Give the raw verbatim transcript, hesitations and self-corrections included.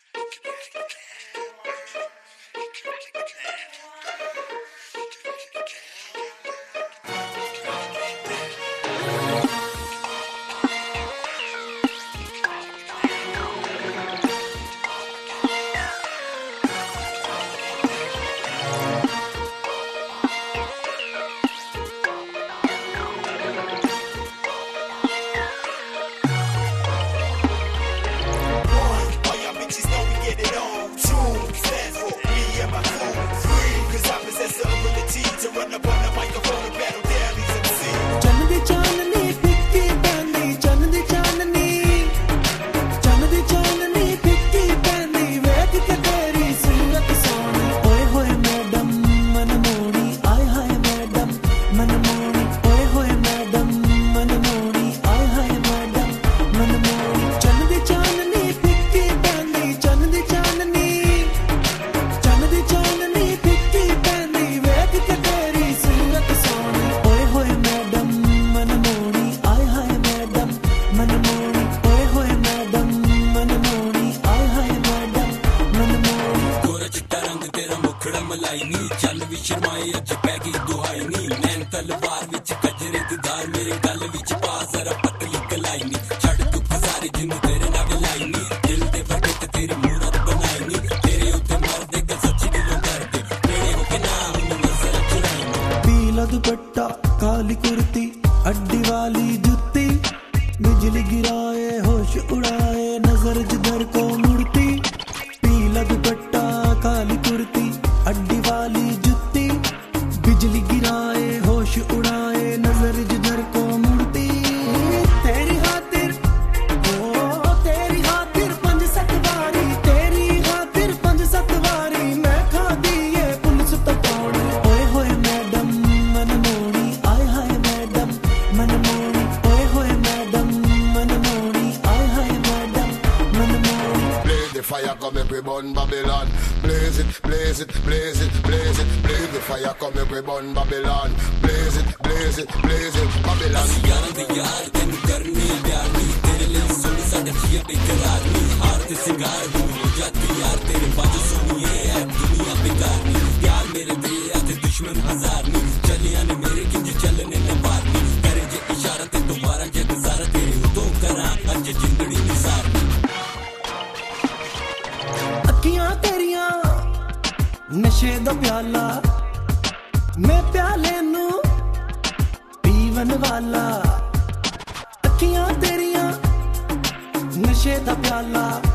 चल भी शर्माए अज पैगी दुहाई नी नैन तलवार विच कजरे दी धार मेरे गल विच पा जरा पतली कलाई नी छड़ दुख सारी जिंद तेरे नाल लाई नी दिल दे फटे ते तेरी मूरत बनाई नी तेरे उत्ते मर दे गल सच्ची दिलों करदे मेरे हो के ना हुन नजर चुराई नी पीला दुपट्टा काली कुर्ती अड्डी वाली जुत्ती बिजली गिराए होश उड़ाए नजर जिधर को मुड़ती पीला दुपट्टा काली कुर्ती अड्डी वाली जुत्ती बिजली गिराए होश उड़ाए नजर जिधर को मुड़ती तेरी खातिर ओ तेरी खातिर पंज सतवारी तेरी खातिर पंज सतवारी मैं खा दिए पुलिस तो पौड़ी ओए होए मैडम मन मोड़ी आय हाय मैडम मन मोड़ी ओए होए मैडम मन मोड़ी आय हाय मैडम मन मोड़ी Blaze the fire come make we burn Babylon blaze it blaze it blaze it blaze it blaze the fire come make we burn Babylon blaze it blaze it blaze it Babylon यार दे यार तेन करनी प्यार नी तेरे लिए सोनी साडे जिया बेकरार नी हार ते सिंगार हो जाती यार तेरे बाजू सुनिए है दुनिया बेकार नी यार मेरे दे आते दुश्मन हजार नी चलिया ने मेरे किंज चलने ने बात नी करे जे इशारा ते दोबारा जे गुजारा तेरे तो करा अज जिंदड़ी निसार अखियां तेरियां नशे दा प्याला मैं प्याले नू पीवन वाला अखियां तेरियां नशे दा प्याला